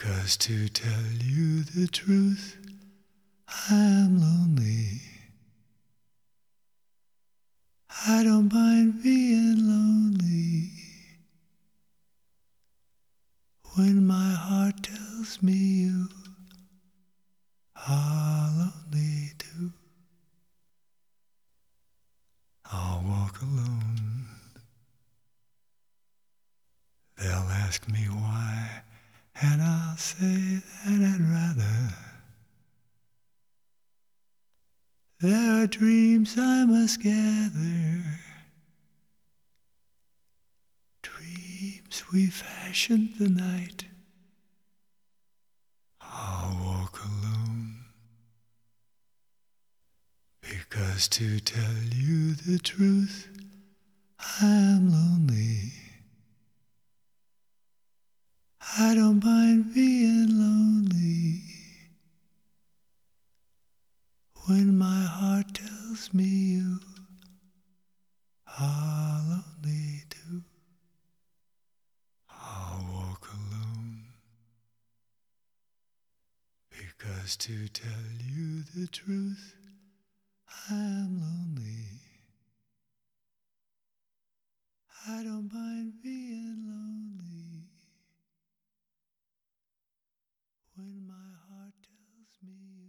'Cause to tell you the truth, I'm lonely. I don't mind being lonely when my heart tells me you are lonely too. I'll walk alone. They'll ask me why, and I'll say that I'd rather. There are dreams I must gather, dreams we fashioned the night. I'll walk alone, because to tell you the truth, I'm lonely. I don't mind being lonely when my heart tells me you are lonely too. I'll walk alone, because to tell you the truth, I'm lonely. I don't mind being lonely when my heart tells me